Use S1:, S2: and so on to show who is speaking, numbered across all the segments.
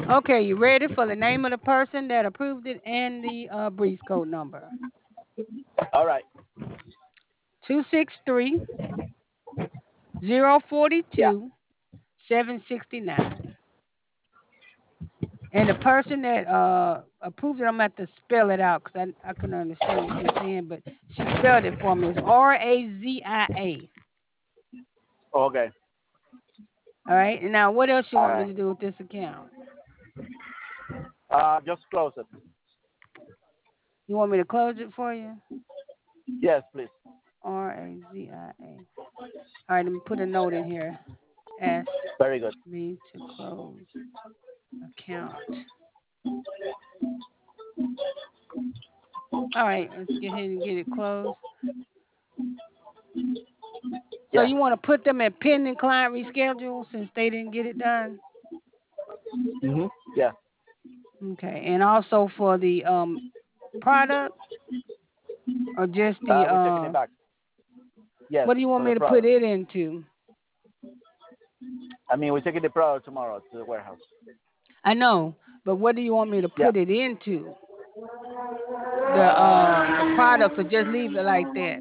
S1: Okay, you ready for the name of the person that approved it and the breeze code number?
S2: All right.
S1: 263 zero forty
S2: Yeah.
S1: two 769. And the person that approved it, I'm going to have to spell it out because I couldn't understand what she was saying, but she spelled it for me. It's Razia.
S2: Okay.
S1: All right. And now, what else you
S2: All
S1: want me
S2: right.
S1: to do with this account?
S2: Just close it.
S1: You want me to close it for you?
S2: Yes, please.
S1: Razia. All right. Let me put a note in here. Ask
S2: Very good.
S1: me to close account. All right. Let's get ahead and get it closed. So
S2: Yeah.
S1: you want to put them at pending client reschedule since they didn't get it done?
S2: Yeah.
S1: Okay. And also for the product or just the
S2: We're taking it back. Yes,
S1: what do you want
S2: for the
S1: me to put
S2: product.
S1: it into?
S2: I mean, we're taking the product tomorrow to the warehouse.
S1: I know, but what do you want me to
S2: Yeah.
S1: put it into? The products or just leave it like that?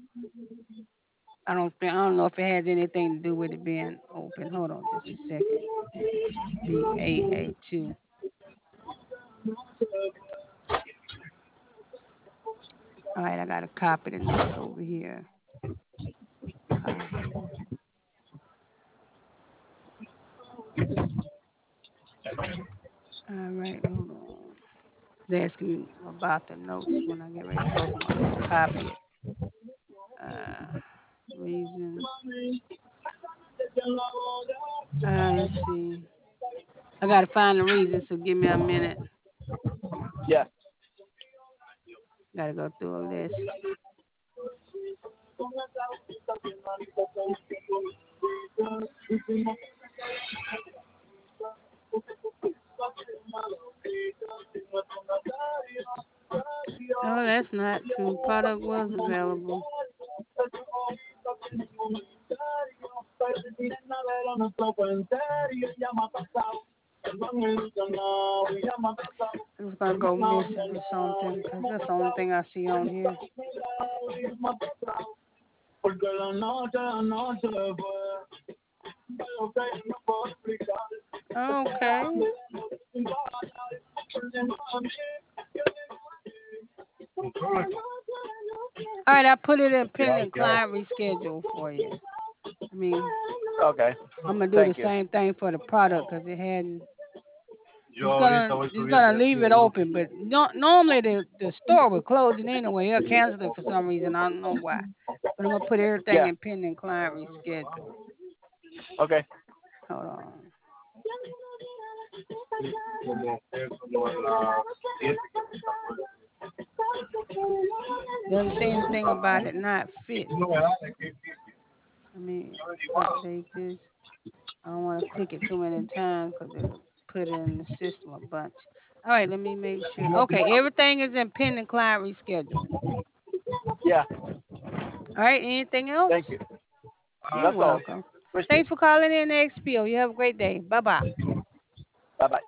S1: I don't know if it has anything to do with it being open. Hold on just a second. BAA2. All right, I gotta copy the notes over here. Copy. All right, hold on. They're asking me about the notes when I get ready to close them. I'm gonna copy it. Reason. Let's see. I gotta find the reason, so give me a minute.
S2: Yeah.
S1: Gotta go through a list. Oh, that's not true. Product was available. It was gonna go missing or something, cause that's the only thing I see on here. Okay. All right, I put it in pending client reschedule for you. I mean,
S2: Okay.
S1: I'm gonna do the
S2: Thank you.
S1: same thing for the product because it hadn't. It's gonna leave it open, but normally the store will close it anyway. They'll cancel it for some reason. I don't know why. But I'm gonna put everything
S2: Yeah.
S1: in pending client reschedule.
S2: Okay.
S1: Hold on. Doesn't say anything about it not fit. I mean, update this. I don't want to click it too many times because it'll put it in the system a bunch. All right, let me make sure. Okay, everything is in pending client reschedule.
S2: Yeah.
S1: All right, anything else?
S2: Thank you.
S1: You're
S2: That's all.
S1: welcome.
S2: Appreciate
S1: Thanks
S2: it.
S1: for calling in the XPO. You have a great day. Bye bye.
S2: Bye bye.